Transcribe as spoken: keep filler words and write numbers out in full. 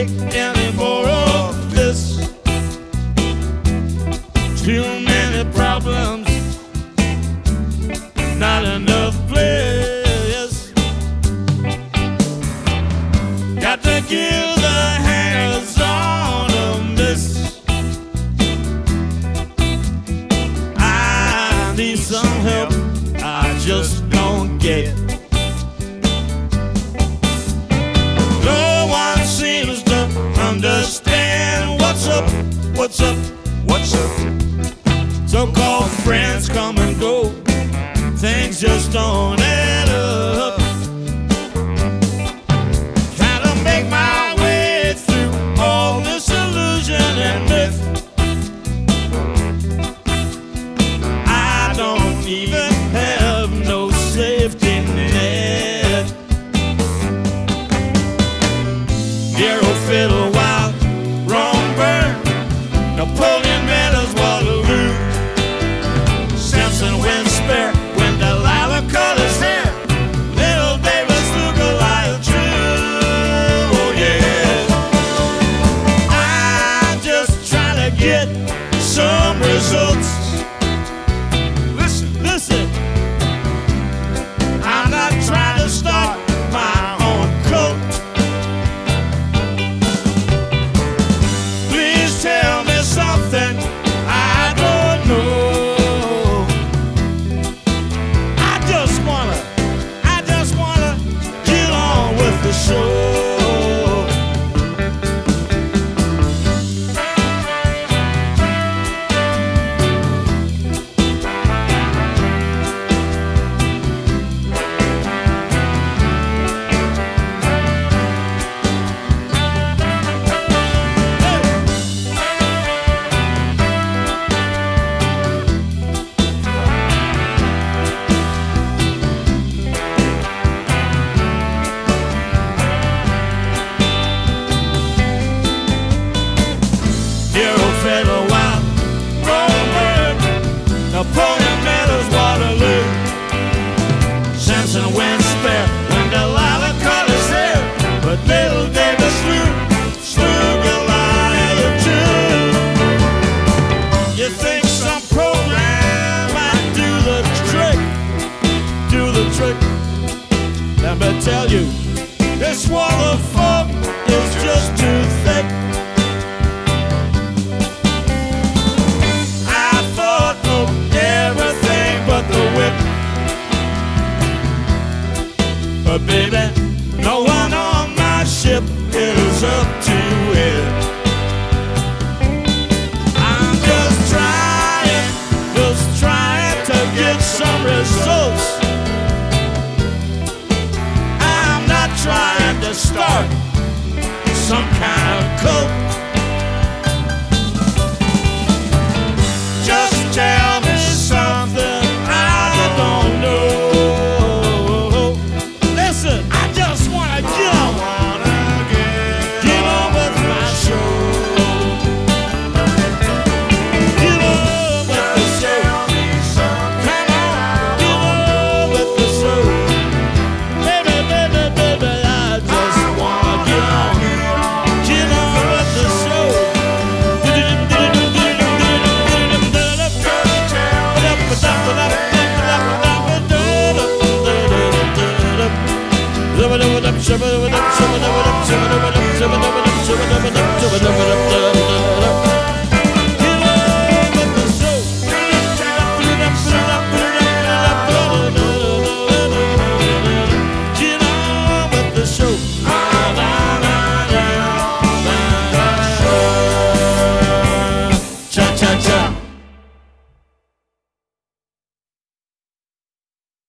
take any more of this. Too many problems, not enough place. Got to give the hangers on a miss. I need some help, I just don't get. No one seems to understand what's up, what's up, what's up. So-called friends come and go, things just don't add up. Trying to make my way through all this illusion and myth. I don't even have no safety net. Dear old fiddle, wild, wrong burn. Napoleon Meadows, Waterloo. Samson wins spare when Delilah cut his hair. Little David slew Goliath true. Oh yeah. I'm just trying to get some results. Listen, listen. I'm not trying to start my own cult. Please tell me something I don't know. I just wanna, I just wanna get on with the show. Hero fellow wild, Roman, Napoleon Meadows, Waterloo. Samson wins spare when Delilah cut his hair, but little David slew, slew Goliath too. You think some program might do the trick, do the trick? Let me tell you, this wall of fog is just too thick. But baby, no one on my ship is up to it. I'm just trying, just trying to get some results. I'm not trying to start some kind of cult. Just tell me something I don't know. I just wanna get on, wanna get, get on with my show. Get on with the show. Come on, get on with the show. Baby, baby, baby, I just wanna get on, get on with the show. Shabba-dabba-dabba, shabba-dabba-dabba, shabba-dabba-dabba, shabba-dabba-dabba.